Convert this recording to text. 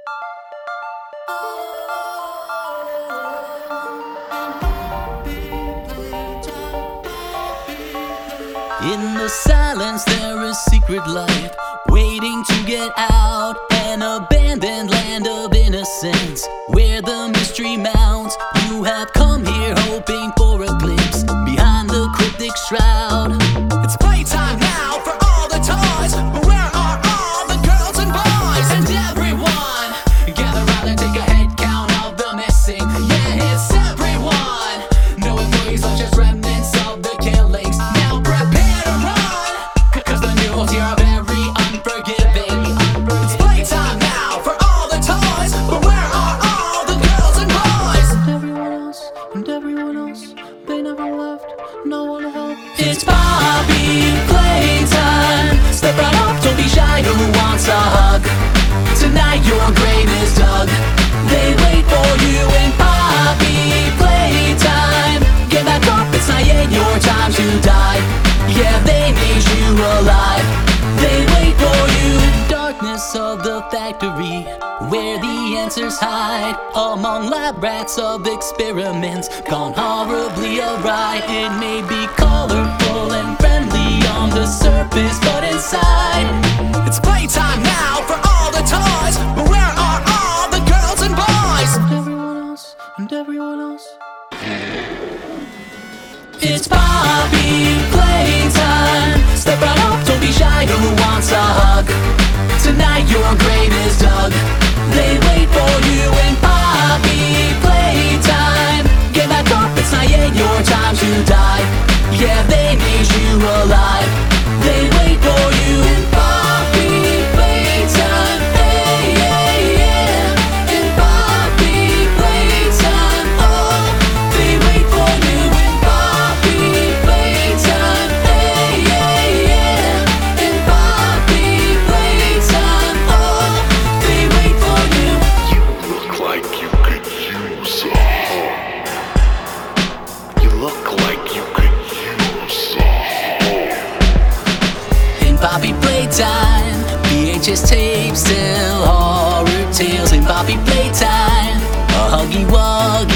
In the silence there is secret life waiting to get out. An abandoned land of innocence where the mystery mounts. You have come here hoping for a glimpse behind the cryptic shroud. It's playtime now for all the toys. Where are all the girls and boys? And everyone, gather round and take a head count of the missing. Yeah, it's everyone. No employees are just remnants of the killings. Now prepare to run, cause the news here are very unforgiving. It's playtime now for all the toys. But where are all the girls and boys? And everyone else, they never left, no one helped. It's Poppy playtime. Step right up, don't be shy, who wants a hug? Tonight your grave is dug. They wait for you in Poppy playtime. Get back up, it's not yet your time to die. Yeah, they need you alive. They wait for you. Darkness of the factory, where the answers hide among lab rats of experiments gone horribly awry. It may be colorful and friendly on the surface, but inside it's playtime now for all the toys. But where are all the girls and boys? And everyone else. It's Poppy playtime. Step right up, don't be shy, who wants a hug? Tonight your grave is dug. They wait for you in Poppy playtime. Get back up, it's not yet your time to die. Yeah, they need you alive. They wait for you in Poppy playtime. Hey, yeah, yeah. In Poppy playtime. Oh, they wait for you in Poppy playtime. Hey, yeah, yeah. In Poppy playtime. Oh, they wait for you. You look like you could use a hug. You look like you could use a hug. In Poppy playtime, VHS tapes tell horror tales. In Poppy playtime, a huggy wuggy